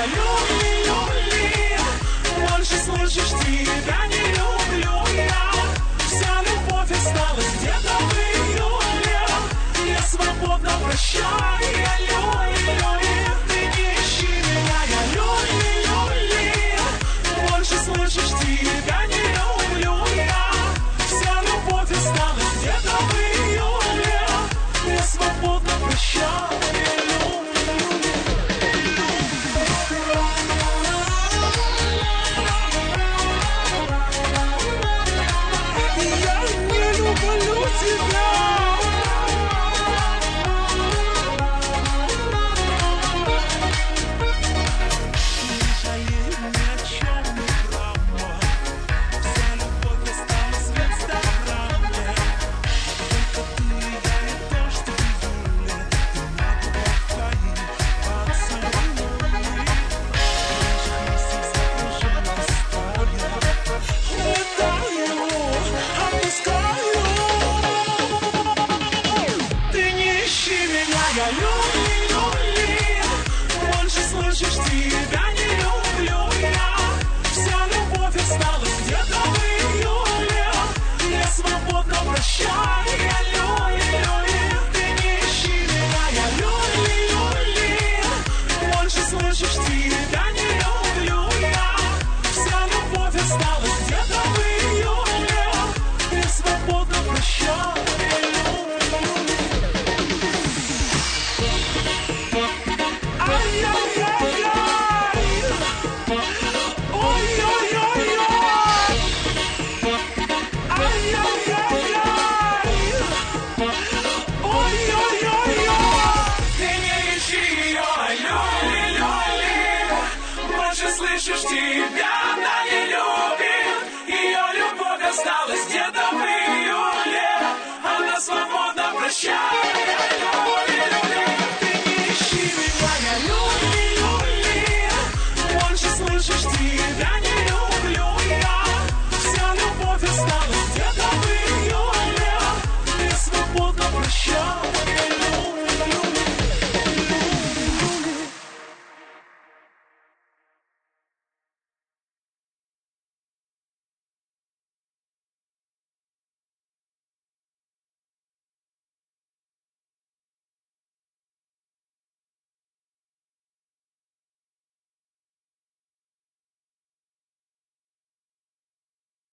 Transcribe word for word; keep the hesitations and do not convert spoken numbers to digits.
люблю ли? Больше слышишь, тебя не люблю я. Вся любовь осталась где-то в июле. Я свободно прощаю, я люблю ли? Ты не ищи меня, я люблю ли? Больше слышишь, тебя не люблю я. Вся любовь осталась где-то в июле. Я свободно прощаю. Я люблю ли? Больше слышишь, тебя